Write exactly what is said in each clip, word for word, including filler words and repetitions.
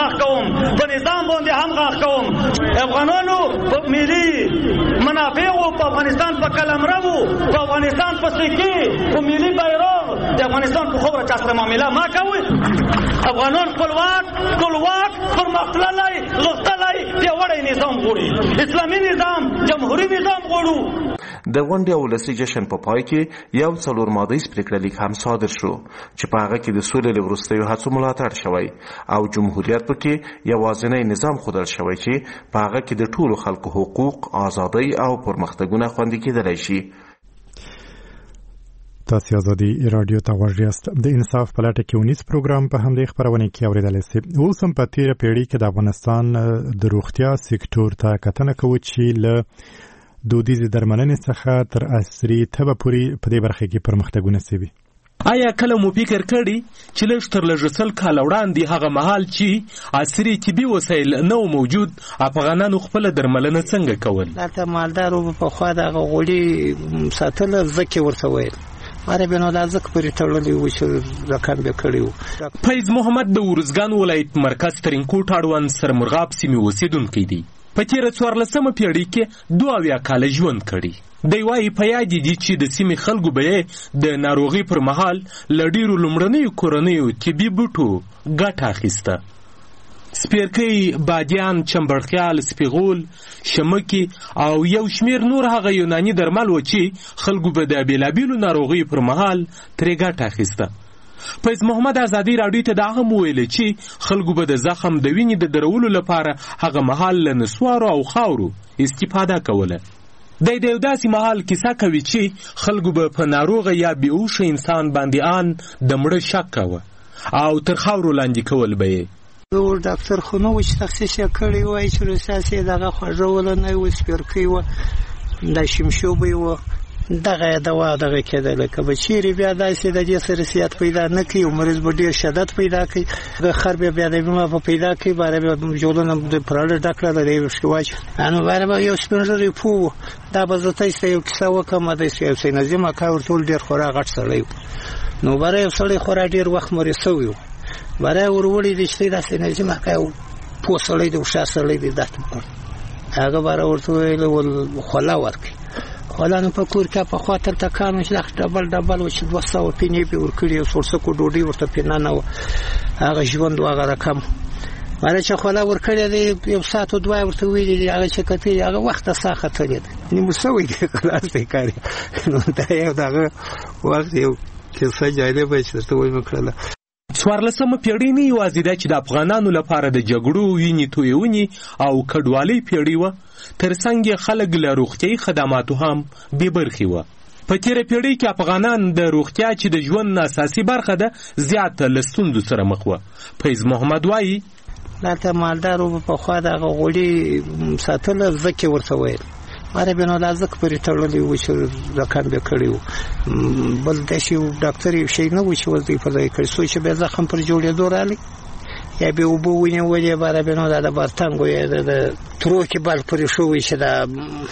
غاښ کوم، په نظام باندې هم غاښ کوم. افغانانو په ملي منافعو، په افغانستان په قلمرو، په افغانستان په سکې، په ملي بیرغ د افغانستان په خبره چا سره معامله ما کوي. افغانان خپلواک ټولواک پرمختللی غښتلی پیاوړی نظام غواړي، اسلامي نظام، جمهوري نظام غواړو. د غونډې او ولسي جشن په پای کې یو څلور مادهیز پریکړه لیک هم صادر شو چې په هغه کې د سولې له وروستیو هڅو ملاتړ شوی او جمهوریت پکې یوازینی نظام ښودل شوی چې په هغه کې د ټولو خلکو حقوق، ازادۍ او پرمختګونه خوندي کېدلی شي. تاسو ازادي رادیو ته غوږ یاست. د انصاف په لټه کې ونیس پروګرام په همدې خبرونه کې اورېدلی سي. اوس هم په تېره پیړۍ کې د افغانستان د روغتیا سکتور ته کتنه کوو چې له دودیزې درملنې څخه تر عصري طب پورې په دې برخه کې پرمختګونه سوي. آیا کله مو فکر کړی چې لږ تر لږه سل کاله وړاندې هغه مهال چې عصري طبي وسایل نه و موجود، افغانانو خپله درملنه څنګه کول؟ هلته مالدارو پخوا دغه غوړي ساتله زکې ورته ویل، عربي نو دا ځکه پورې تړلی و چې رقم به کړی و. فیض محمد د ارزګان ولایت مرکز ترینکوټ اړوند سرمرغاب سیمې اوسېدونکی دی. په تېره څوارلسمه پیړۍ کې دوه اویا کاله ژوند کړی. دی وایي په یاد دي چې د سیمې خلکو به یې د ناروغۍ پر مهال له ډېرو لومړنیو کورنیو طبي بوټو ګټه اخیسته. سپیرکۍ، بادیان، چمبړخیال، سپیغول، شمکې او یو شمېر نور هغه یوناني درمل و چې خلکو به د بېلابېلو ناروغیو پر مهال ترې ګټه اخیسته. فیض محمد ازادي راډیو ته دا هم وویل چې خلکو به د زخم د وینې د درولو لپاره هغه مهال له نسوارو او خاورو استفاده کوله. دی د یو داسې مهال کیسه کوي چې خلکو به په ناروغه یا بېهوشه انسان باندې آن د مړه شک کوه او تر خاورو لاندې کول به یې. نور ډاکټر خو نه و چې تخصیص یې کړی وای چې روسیاس یې دغه خوږوله نه و، سپیرکۍ وه، دا شمشوبۍ وه، دغه دوا دغه کېدله. که به چیرې بیا داسې د دې سره سیات پیدا نه کوي او مریض به ډېر شدت پیدا کوي، د خر بیا بیا د بیمه به پیدا کوي، باره بیا جولونه د پراړه ډک کړله د یو شکې واچ نو باره به یو سپین ږیری پوه و. دا به زه تاسو ته یو کیسه وکړم. د یو سید نظیم اکا ورټول ډېر خورا غټ سړی و. نو باره یو سړی خورا ډېر وخت مریض شوی و. باره ور وړي دی چې دا سید نظیم اکا یو پوه سړی دی، هوښیار سړی دی، دا هغه باره ورته ویل خوله ورکړي. خلانو په کور کې په خاطر تکانو چې ډبل ډبل و چې دوه سوه پینې به ورکړي او سورسکو ډوډۍ ورته پینه نه وه، هغه ژوند و هغه رقم. ماله چې خوله ورکړې دی یو ساعت و دوه ورته ویلي دي، هغه چې کتلي هغه وخته ساه ختلې ده، نیمه سوی دی خلاص دی کاري. نو دا یو د هغه وخت یو کیسه جالبه چې درته ویې کړله. څوارلسمه پیړۍ نه یوازې ده چې د افغانانو لپاره د جګړو، وینې تویونې او کډوالۍ پیړۍ وه، تر څنګ یې خلک له روغتیایي خدماتو هم بې برخې وه. په تېره پیړۍ کې افغانان د روغتیا چې د ژوند اساسي برخه ده زیاته له ستونزو سره مخ وه. فیض محمد وایي دلته مالدارو پخوا دغه غوړي ساتله زکې ورته ویل، عربي نو دا ځکه پورې تړلی و چې رقم به کړی و. بل داسې ډاکټر یو شی نه و چې وزدی په ځای کړي، څو چې بیا زخم پر جوړېدو رالی یا به اوبه ونیولې، عربي نو دا د بارتنګو یا د ترو کې بل پورې شوی چې دا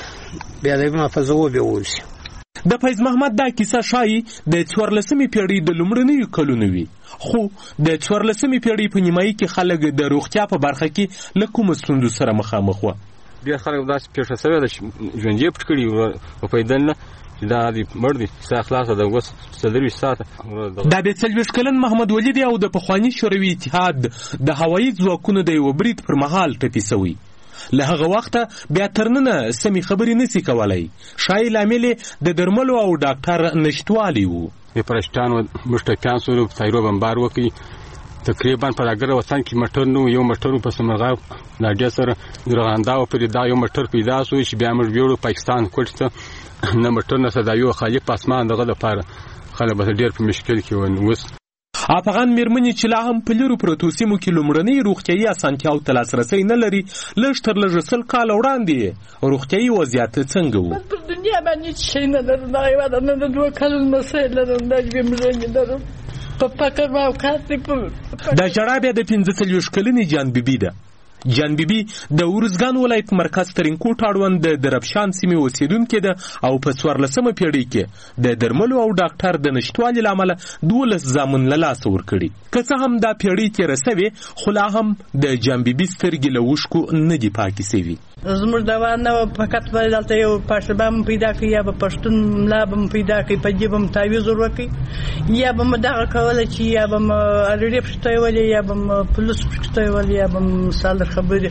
بیا د بیمه په ځواب ویول شي. د فیض محمد دا کیسه ښایي د څوارلسمې پیړۍ د لومړنیو کلونو وي، خو د څوارلسمې پیړۍ په نیمایي کې خلک د روغتیا په برخه کې له کومو ستونزو سره مخامخ وه. ډېر خلک داسې پېښه شوې ده چې ژوند یې پټ کړي په پیدل نه چې دا دې مړ دي، ساه خلاصه ده، اوس څلرویشت ساعته. دا د څلوېښت کلن محمد ولی دی او د پخواني شوروي اتحاد د هوایي ځواکونو د یوه برید پر مهال ټپي شوی. له هغه وخته بیا تر ننه سمې خبرې نسی کولی. ښایي لامل یې د درملو او ډاکټر نشتوالی و. د پرشتانو موږ ټپیان شولو، په طیارو بمبار وکړي. تقریبا په راګره وطن کې موټر نو یو موټر په سمرغاب لاډیا سره درغانداو پر دا یو موټر پیدا شو چې بیا موږ ویړو پاکستان کوټه نه موټر نه صدا یو خالق پاسمان دغه لپاره خلک به ډېر په مشکل کې ون. اوس افغان میرمنې چې لا هم په لرو پرتو سیمو کې لومړنۍ روغتیایي اسانتیاو ته لاسرسی نه لري، لږ تر لږه سل کاله وړاندې روغتیایي وضعیت څنګه و؟ په دنیا باندې هېڅ شی نه لرم، دغه هېواد نه د دوه کلونو لمسی لرم، دا ژوندی لرم، په فقر موقعات دی. دا ژړا بیا د پنځه څلوېښت کلنې جان بیبي ده. جان بیبي د ارزګان ولایت مرکز ترینکوټ اړوند د دربشان سیمې اوسیدونکې ده او په څوارلسمه پیړۍ کې د درملو او ډاکټر د نشتوالي له امله دولس زامن له لاسه ورکړي. که څه هم دا پیړۍ تېره سوې خو لا هم د جان بیبي سترګې له اوښکو نه دي پاکې سوي. زموږ دوا نه وه، فقط به دلته یو پاشبه م پیدا کړي یا به پښتون ملا به م پیدا کړي، په جیب م تعویض ور وکړي، یا به م دغه کوله چې یا به م الریډې پکې تویولې یا به م پلوس پکې تویولې یا به م مثال در خبرې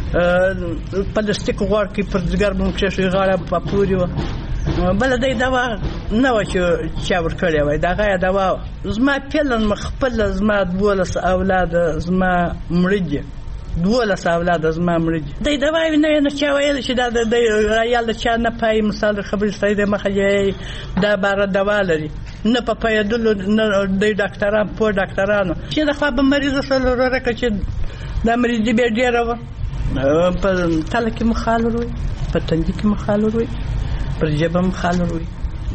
پلاستیک غوړ کې پر ځګر به م کښېښوي، غاړه به په پورې وه. بله دی دوا نه وه چې چا ورکړې وای، دغه یې دوا وه. زما پلن م خپله زما دولس اولاده زما مړه دي، دولس اولاده زما مړه دي. دی دوا یې نه نه چا ویل چې دا د عیال د چا نه پایي، مثال د خبرې ستړی دی مخه یې دا باره دوا لري، نه په پایېدلو نه دی ډاکټران پوه ډاکټرانو چې د خوا به مریضه شول وروره که چې دا مریضي بیا ډېره وه، په تله کې مو خال وروي، په تندي کې مو خال وروي، پر ژبه مو خال وروي،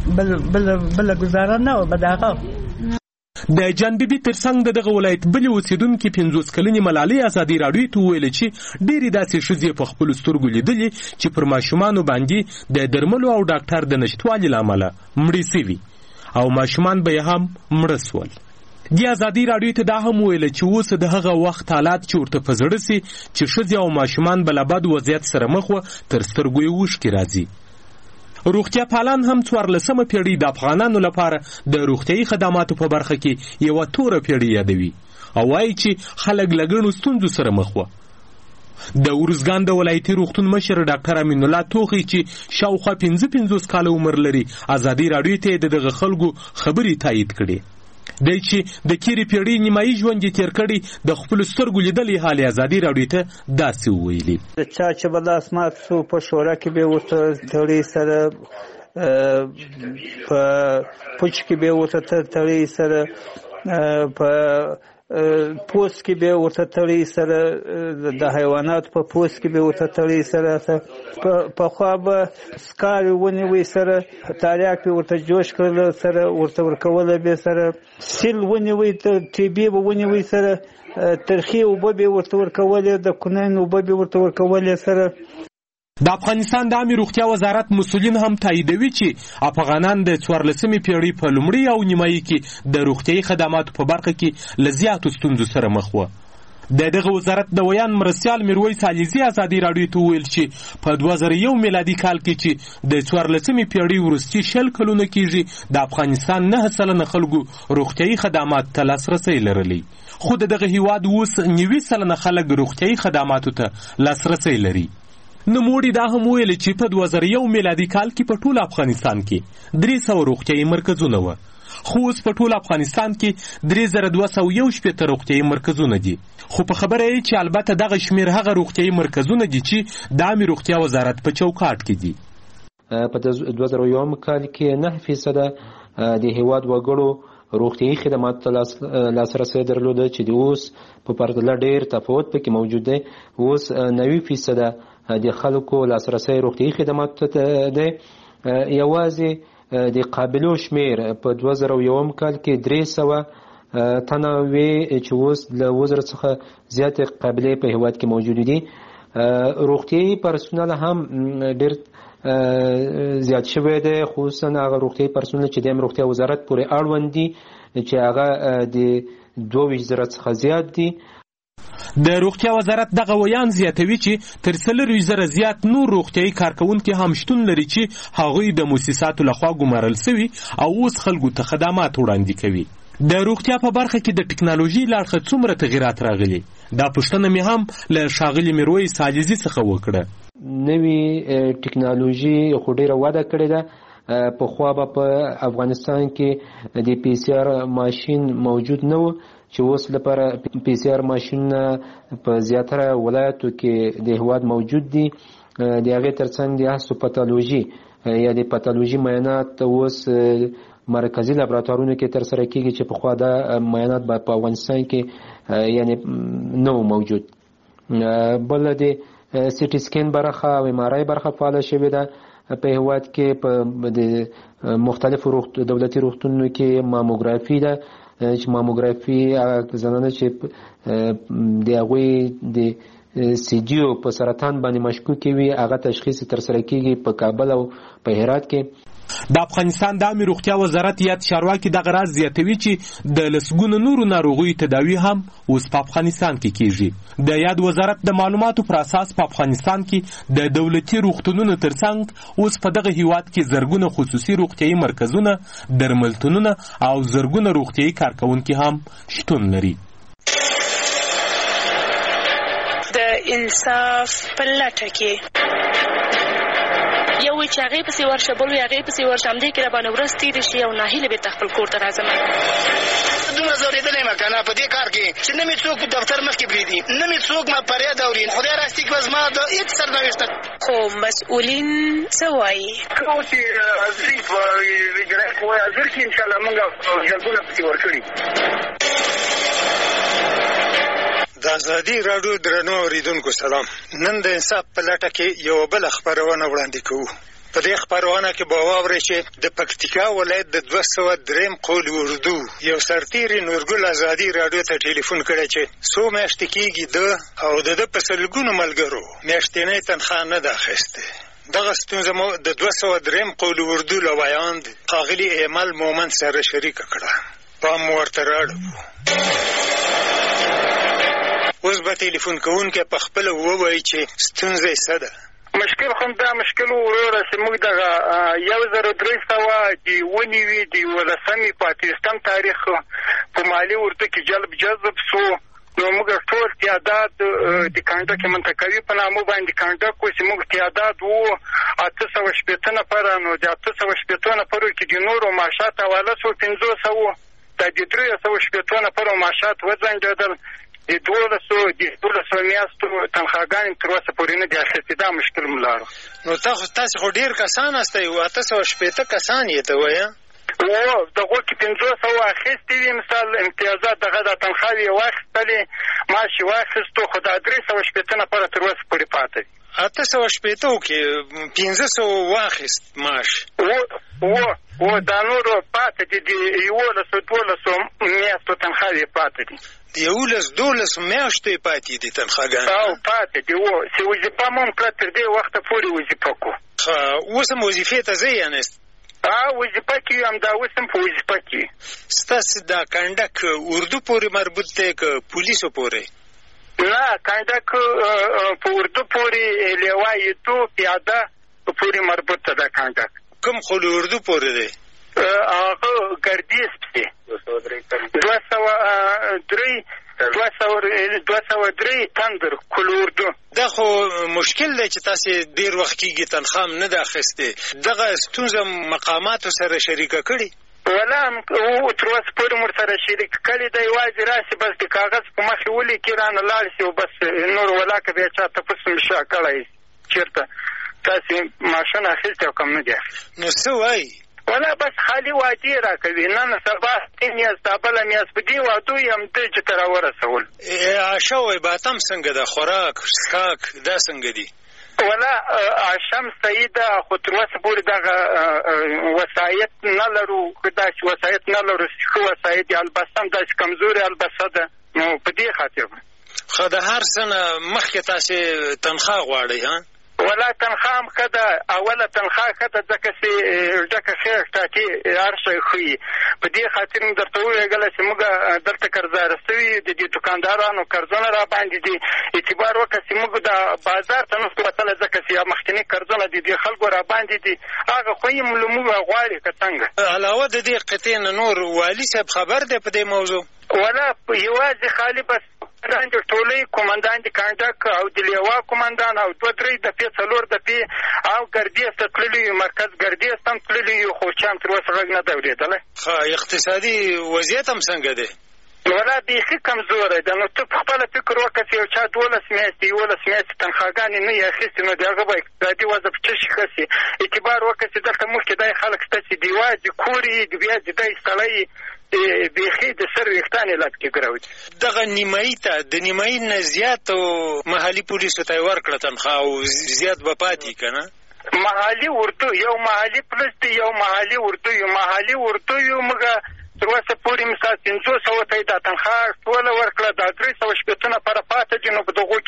بله ګزاره نه وه به د هغه. د جان بیبي ترڅنګ د دغه ولایت بلې اوسیدونکې پنځوس کلنې ملالۍ ازادي راډیو ته وویل چې ډېرې داسې ښځې په خپلو سترګو لیدلې چې پر ماشومانو باندې د درملو او ډاکټر د نشتوالي له امله مړې سوي او ماشومان به یې هم مړه سول. دې ازادي راډیو ته دا هم ویل چې اوس د هغه وخت حالات چې ورته په زړه سي چې ښځې او ماشومان به له بد وضعیت سره مخ وه تر سترګو یې اوښکې راځي. روغتیا پالان هم څوارلسمه پیړۍ د افغانانو لپاره د روغتیايي خدماتو په برخه کې یوه توره پیړۍ یادوي او وایي چې خلک له ګڼو ستونزو سره مخ وه. د ارزګان د ولایتي روغتون مشر ډاکټر امین الله توخی چې شاوخوا پنځه پنځوس کاله عمر لري ازادي راډیو ته د دغه خلکو خبرې تایید کړي. دی چې د تېرې پیړۍ نیمایي ژوند یې تېر کړی د خپلو سترګو لیدلې حال ازادي راډیو ته داسې وویلي. چا چې به لاس مات شو په شورا کې به ورته تړي سره، په پوچ کې به ورته تړي سره، په پوست کې به ورته تړي سره، د حیوانات په پوست کې به ورته تړي سره، په خوا به سکارې ونیوي سره، تاریاک به ورته جوش کړل سره، ورته ورکوله به سره، سیل ونیوي، ټیبي به ونیوي سره، ترخی اوبه به ورته ورکولې، د کونین اوبه به ورته ورکولې سره. د افغانستان د عامې روغتیا وزارت مسؤلین هم تاییدوي چې افغانان د څوارلسمې پیړۍ په لومړي او نیمایي کې د روغتیايي خدماتو په برخه کې له زیاتو ستونزو سره مخ وه. د دغه وزارت د ویان مرستیال میرویس علیزي ازادي راډیو ته وویل چې په دوه زره یو میلادي کال کې چې د څوارلسمې پیړۍ وروستي شل کلونه کېږي د افغانستان نهه سلنه خلکو روغتیايي خدمات ته لاسرسی لرلی، خو د دغه هیواد اوس نوي سلنه خلک روغتیايي خدماتو ته لاسرسی لري. نوموړي دا هم ویل چې په دوه زره یو میلادي کال کې په ټول افغانستان کې درې سوه روغتیايي مرکزونه وه، خو اوس په ټول افغانستان کې درې زره دوه سوه یو شپېته روغتیايي مرکزونه دي. خو په خبره یې چې البته دغه شمېر هغه روغتیايي مرکزونه دي چې د عامې روغتیا وزارت په چوکاټ کې دي. په دوه زره یو کال کې نه فیصده د هیواد وګړو روغتیايي خدماتو ته لاسرسی درلوده چې د اوس په پرتله ډېر تفاوت پکې موجود دی. اوس نوي فیصده د خلکو لاسرسی روغتیايي خدماتو ته دی. یوازې د قابلو شمیر په دوه زره یو کال کې درې سوه تنه وې چې اوس له اووه زره څخه زیاتې قابلې په هیواد کې موجود دي. روغتیايي پرسونل هم ډېر زیات شوی دی، خصوصا هغه روغتیايي پرسونل چې د روغتیا وزارت پورې اړوند دي چې هغه د دوه ویشت زره څخه زیات دي. د روغتیا وزارت دغه ویان زیاتوي چې تر څلورویشت زره زیات نور روغتیايي کارکوونکي هم شتون لري چې هغوی د مؤسساتو لخوا ګمارل سوي او اوس خلکو ته خدمات وړاندې کوي. د روغتیا په برخه کې د ټکنالوژي له اړخه څومره تغیرات راغلي؟ دا پوښتنه مې هم له ښاغلي میرویس علیزي څخه وکړه. نوې ټکنالوژي خو ډېره وده کړې ده. پخوا به په افغانستان کې د پی سی آر ماشین موجود نه و چې اوس لپاره پی سی آر ماشینونه په زیاتره ولایتو کې د هیواد موجود دي. د هغې ترڅنګ د هستوپاتالوژي یا د پاتالوژي معاینات اوس مرکزي لابراتوارونو کې ترسره کېږي چې پخوا دا معاینات به په افغانستان کې یعنی نه و موجود. بله د سی ټي سکین برخه او ام آر آی برخه فعاله شوې ده په هیواد کې. په د مختلفو دولتي روغتونونو کې ماموګرافي ده چې ماموګرافي هغه زنانه چې د هغوی د سی ډي او په سرطان باندې مشکوک وي هغه تشخیص ترسره کیږي په کابل او په هرات کې. د افغانستان د عامه روغتیا وزارت یاد چارواکي دغه راز زیاتوي چې د لسګونو نورو ناروغیو تداوي هم اوس په افغانستان کې کیږي. د یاد وزارت د معلوماتو پر اساس په افغانستان کې د دولتي روغتونونو ترڅنګ اوس په دغه هیواد کې زرګونه خصوصي روغتیايي مرکزونه، درملتونونه او زرګونه روغتیايي کارکونکي هم شتون لري. د انصاف په لټه کې یو وی چې هغې پسې ورشه، بل وی هغې پسې ورشه، همدې کې راباندې ورځ تېرې شي او ناهیله بېرته خپل کور ته راځم. دومره ځورېدلی یم که نه په دې کار کې چې نه مې څوک په دفتر مخکې پرېږدي، نه مې څوک ما فریاد اوري. خدای راستي کړه زما د هېڅ سرنوشته. خو مسؤلین څه وایي؟ که اوس یې حاضري په اجرایه کې وایي حاضر کړي انشاءالله موږ جلبونه پسې ورکړي. د ازادي راډیو درنو اورېدونکو سلام. نن د انصاف په لټه کې یوه بله خپرونه وړاندې کوو. په دې خپرونه کې به واورئ چې د پکتیکا ولایت د دوه سوه درېیم قول اردو یو سرتیري نورګل ازادي راډیو ته ټلیفون کړی چې څو میاشتې کېږي ده او د ده په سلګونو ملګرو میاشتنۍ تنخوا نه ده اخیستې. دغه ستونزه مو د دوه سوه درېیم قول اردو له ویاند ښاغلي ایمل مومند سره شریکه کړه. پام مو ورته راړو. اوس به ټلیفون کوونکی په خپله ووایي چې ستونزه یې څه ده. مشکل خو دا مشکل وروره چې موږ دغه یو زره درې سوه د ونیوي د یولسمې په اتیستم تاریخ په مالي ورته کې جلب جذب سو، نو موږ ټول تعداد د کانډک منطقوي په نامه باندې کانډک و چې موږ تعداد وو اته سوه شپېته نفره، نو د اته سوه شپېته نفرو کې د نورو معاشات حواله سو پنځوس سوو، دا د درې سوه شپېته نفرو معاشات وځنډېدل. د دولسو د دولسو میاشتو تنخواګانې تر اوسه پورې نه دي اخیستې. دا مشکل مو لاړو. نو تاسو خو ډېر کسان هستئ، اته سوه شپېته کسان یې ته وایه؟ و دغو کې پنځوس سوه اخیستې وي، مثال امتیازات دغه د تنخواوې یې واخیستلې، معاش یې واخیستو، خو دا درې سوه شپېته نفره تر اوسه پورې پاته دي. اته سوه شپېتو کې پنځه سوه واخیست معاش و و و دا نورو پاته دي، د یولسو دولسو میاشتو تنخواوې پاته دي. د یولس دولس میاشتو یې پاتې دي تنخواګانې؟ او پاتې دي و چې وظیفه مو هم کړه تر دې وخته پورې وظیفه کړو. ښه اوس هم وظیفې ته ځئ یعنې؟ وظیفه کې هم دا اوس هم په وظیفه کې. ستاسې دا کنډک اردو پورې مربوط دی که پولیسو پورې؟ نه کنډک په اردو پورې، لیوایتو پیاده پورې مربوط ده دا کنډک. کوم خو له اردو پورې دی؟ هغه ګردیز پسې دوه سوه درې دوه سوه درې تندر کل اردو. دا خو مشکل دی چې تاسې ډېر وخت کېږي تنخوا هم نه ده اخیستې. دغه ستونزه مقاماتو سره شریکه کړې؟ ولا او تر اوسه پورې مور سره شریک کړي ده. یوازې راشي بس د کاغذ په مخې ولیکي رانه لاړ شي او بس نور ولا که بیا چا تپوس مې شا کړی چېرته تاسې معاشونه اخیستې او کم نه دي اخیستې. نو څه وایي؟ ولا بس خالي وعدې راکوي، نن سبا دې میاشت دا بله میاشت په دې وعدو یې همدې چې ته راورسول. عاشه وایي باتم څنګه ده؟ خوراک څښاک دا څنګه دي؟ ولا عاشم صحیح ده، خو تر اوسه پورې دغه وسایط نه لرو. داسې وسایط نه لرو چې ښه وسایط دي، البسه هم داسې کمزورې البسه ده. نو په دې خاطر ښه د هر څه نه مخکې تاسې تنخوا غواړئ ها؟ ولا تنخوا هم ښه ده، اوله تنخوا ښه ده ځکه چې ډکه خیر ټاټې هر شی ښیي. په دې خاطر مې درته وویل چې موږ دلته قرضداره سوي د دې دوکاندارانو قرضونه را باندې دي. اعتبار وکړه چې موږ د بازار ته نشو وتلی ځکه چې مخکیني قرضونه د دې خلکو را باندې دي، هغه خو یې له موږ غواړي که څنګه. علاوه د دې قطعې نه نور والي صاحب خبر دی په دې موضوع؟ ولا یوازې خالي بس قومندان د ټولۍ، قومندان د کنډک او د لیوا قومندان او دوه درې دپې څلور دپې او ګردیز ته تللي یو، مرکز ګردیز ته هم تللي یو، خو چا هم تر اوسه غږ نه دی اورېدلی. ښه اقتصادي وضعیت هم څنګه دی؟ ولا بیخي کمزوری ده. نو ته په خپله فکر وکړه چې یو چا دولس میاشتې یولس میاشتې تنخواګانې نه یې اخیستې، نو د هغه به اقتصادي وضع په څه شي ښه شي؟ اعتبار وکړه چې دلته مخکې دای خلک شته چې د یوازې کور یې د بیا د دی سړی بیخي د سر ویښتان یې لټ کې ګرو. دغه نیمایي ته د نیمایي نه زیات محلي پولیسو ته یې ورکړه تنخوا او زیات به پاتې که نه؟ محلي اردو یو محلي پولیس دی، یو محلي اردو یو محلي اردو یو موږ تر اوسه پورې مثال پنځوس سوو ته یې دا تنخوا ټوله ورکړه، دا درې سوه شپېته نفره پاته دي. نو په دغو کې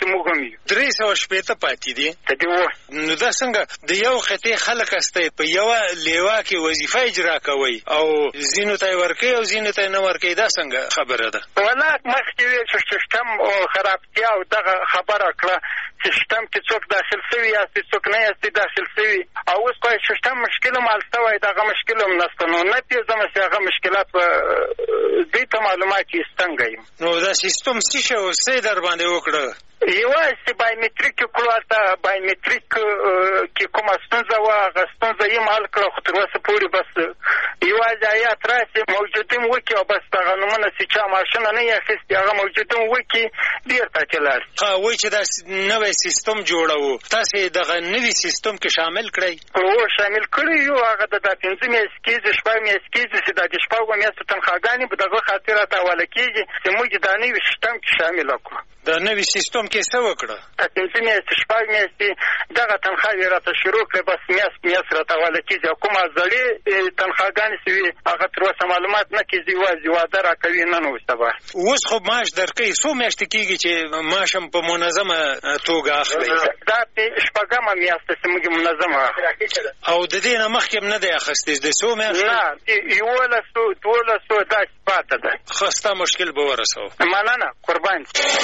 موږ هم یو. درې سوه شپېته پاتې دي. ته دې ووایه نو دا څنګه د یو خطې خلک استئ په یوه لیوا کې وظیفه اجرا کوئ او ځینو ته یې ورکوئ او ځینو ته یې نه ورکوئ، دا څنګه خبره ده؟ والله مخکې ویل چې سیستم خرابتیا او دغه خبره کړه سیستم کې څوک داخل شوي یاستې څوک نه یاستې داخل شوي او اوس خو سیستم مشکل هم حل شوی دغه مشکل هم نشته. نو نه پوهېږم چې هغه مشکلات به دوی ته معلومات یې څنګه یم. نو دا سیستم څه شی او څه یې در باندې وکړه؟ یوازې بایومټریک کې کړو، هلته بایومټریک کې کومه ستونزه وه هغه ستونزه یې حل کړه، خو تر اوسه پورې بس یوازې هیات راسي موجودم وکړي او بس دغه نومونه چې چا ماشینه نه یې اخیستې هغه موجودم وکړي بېرته چې لاړ شي. ها وایي چې دا نوی سیستم جوړوو، تاسې دغه نوي سیستم کې شامل کړئ؟ هو شامل کړی یو. هغه د دا پنځه میاشتې کېږي شپږ میاشتې کېږي چې دا د شپږو میاشتو تنخواګانې په دغه خاطر راته حواله کېږي چې موږ دا نوي سیستم کې شامله کړو. دا نوي سیستم کې څه وکړه؟ پنځه میاشتې شپږ میاشتې دغه تنخواوې راته شروع کړې، بس میاشت میاشت راته حواله کېږي او کومه زړې تنخواګانې چې وي هغه تر اوسه معلومات نه کېږي، یوازې واده راکوي نن او سبا. اوس خو معاش درکوي، څو میاشتې کېږي چې معاش هم په منظمه توګه اخلئ؟ دا شپږمه میاشت چې موږ منظمه اخلو. او د دې نه مخکې هم نه دی اخیستی؟ د څو میاشتې؟ نه یولسو دولسو داسې پاته ده. ښه ستا مشکل به ورسوو. مننه قربان.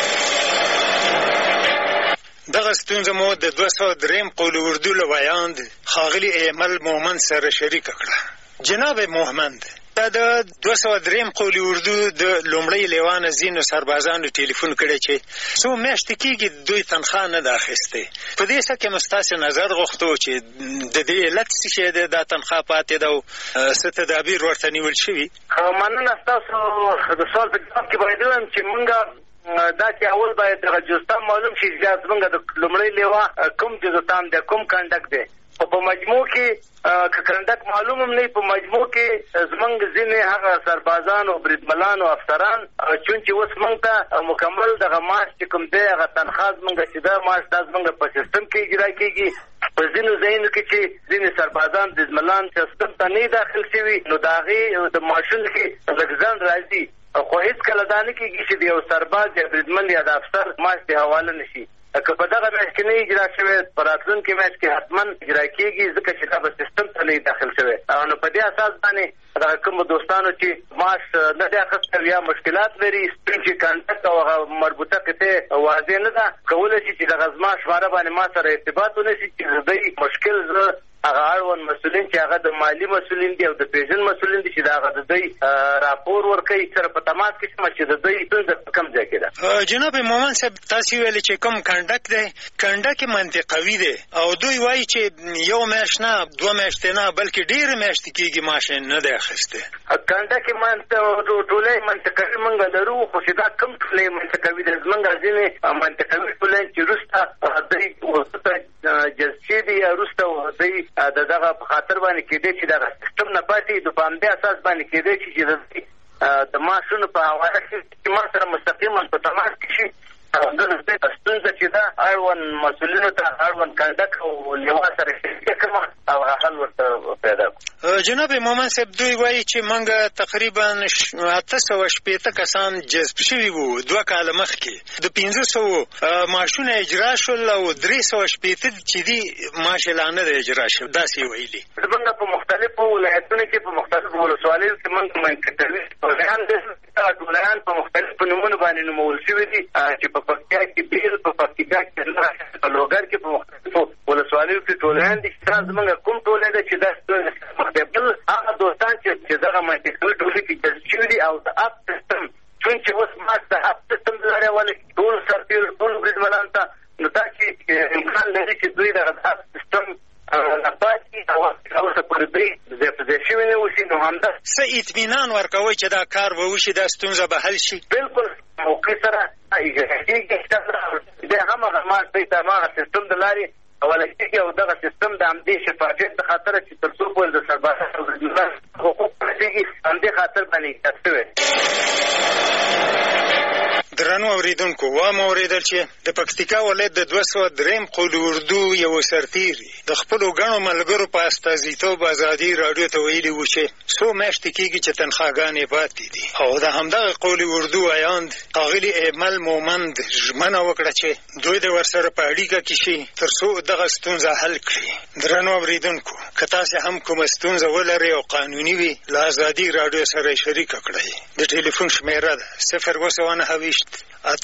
دغه ستونزه مو د دوه سوه درېیم قول اردو له ویاند ښاغلي ایمل مومند سره شریکه کړه. جناب مومند، دا د دوه سوه درېیم قول اردو د لومړۍ لیوانه ځینو سربازانو ټلیفون کړی چې څو میاشتې کېږي دوی تنخوا نه ده اخیستې. په دې څه کې مو ستاسې نظر غوښتو چې د دې علت څه شی دی دا تنخوا پاتې ده او څه تدابیر ورته نیول شوي؟ مننه ستاسو د سوال په جواب کې باید ووایم چې موږ دا چې اول باید دغه جزتان معلوم شي چې زموږ د لومړۍ لیوا کوم جزتان دی کوم کنډک دی. خو په مجموع کې که کنډک معلوم هم نه په مجموع کې زموږ ځینې هغه سربازان او بریدملان او افسران چونکې اوس موږ ته مکمل دغه معاش چې کوم دی هغه تنخوا زموږ چې دا معاش دا زموږ په سیستم کې اجرا کېږي. په ځینو ځایونو کې چې ځینې سربازان بریدملان سیستم ته نه داخل شوي نو د هغې د معاشونو کې لږ ځنډ راځي، خو هېڅ کله دا نه کېږي چې د یو سرباز یا بریدمن یا د افسر معاش دې حواله نه شي. که په دغه میاشت کې نه اجرا شوی په راتلونکي میاشت کې حتما اجرا کېږي ځکه چې دا به سیستم ته نه داخل شوی. نو په دې اساس باندې دغه کومو دوستانو چې معاش نه دی اخیستی یا مشکلات لري سپین چې کنټکټ او هغه مربوطه قطعې واضح نه ده کولی شي چې دغه زما شماره باندې ما سره ارتباط ونیسي چې د دوی مشکل زه هغه اړوند مسؤلین چې هغه د مالي مسؤلین دي او د پیژن مسؤلین دي چې د هغه د دوی راپور ورکوي سره په تماس کې شم چې د دوی ستونزه په کوم ځای کې ده. جناب مومن صاحب تاسو ویلي چې کوم کنډک دی کنډک منطقوي دی او دوی وایي چې یو میاشت نه دوه میاشتې نه بلکې ډېرې میاشتې کېږي معاش نه دی اخیستی. کنډک ټولۍ منطقوي موږ لرو خو چې دا کوم ټولۍ منطقوي دی زموږ ځینې منطقوي ټولۍ چې وروسته دوی جذب شوي دي یا وروسته دوی د دغه په خاطر باندې کېدی چې دغه سیستم نه پاتې د په همدې اساس باندې کېدی چې د معاشونو په حواله کې چې ما سره مستقیما په تماس کې شي ستونزه چې ده اړوند مسؤلینو ته اړوند کنډک او لیوا سره شریکه کړم او حل ورته پیدا کړو. جناب مومن صاحب دوی وایي چې موږ تقریبا اته سوه شپېته کسان جذب شوي وو دوه کاله مخکې د پنځه سوو معاشونه اجرا شول او درې سوه شپېته چې دي معاش لا نه دی اجرا شوی داسې یې ویلي. زموږ په مختلفو ولایتونو کې په مختلفو ولسوالیو کې موږ منطقوي ټولایان دي ټولایان په مختلفو نومونو باندې نومول شوي دي چې په پکتیا کې بیل په پکتیکا کې په لوګر کې په مختلفو ولسوالیو کې ټولایان دي چې زموږ کوم ټولۍ ده چې دا بل هغه دوستان چې دغه منطقوي ټولۍ کې جذب شوي دي او د اپ سیستم چونکې اوس ما د اپ سیستم لارې ولې ټول سرتېرو ټول بریدمنانو ته نو دا چې امکان لري چې دوی دغه اپ سیستم نپاتې او اوسه پورې دوی ځای په ځای شوي نه اوسي نو همدا څه اطمینان ورکوئ چې دا کار به وشي دا ستونزه به حل شي؟ بلکل موقع سره دی هم هغه ما دوی ته هماغه سیستم د لارې حواله کېږي او دغه سیستم د همدې شفافیت د خاطره چې تر څو پورې د سربازانو حقوق رسېږي همدې خاطر باندې ایجاد شوی. درنو اوریدونکو وام اوریدل چې د پکتیکا ولایت د دوه سوه دریم قول اردو یو سرتیر د خپلو ګڼو ملګرو په استازیتوب ازادي راډیو ته ویلي و چې څو میاشتې کېږي چې تنخواګانې پاتې دي او د همدغه قول اردو ایاند ښاغلي ایمل مومند ژمنه وکړه چې دوی د ورسره په اړیکه کې شي تر څو دغه ستونزه حل کړي. درنو اوریدونکو که تاسې هم کومه ستونزه ولرئ او قانوني وي له ازادي راډیو سره یې شریکه کړئ. د ټلیفون شمیره ده صفر اووه سوه نهه ویشت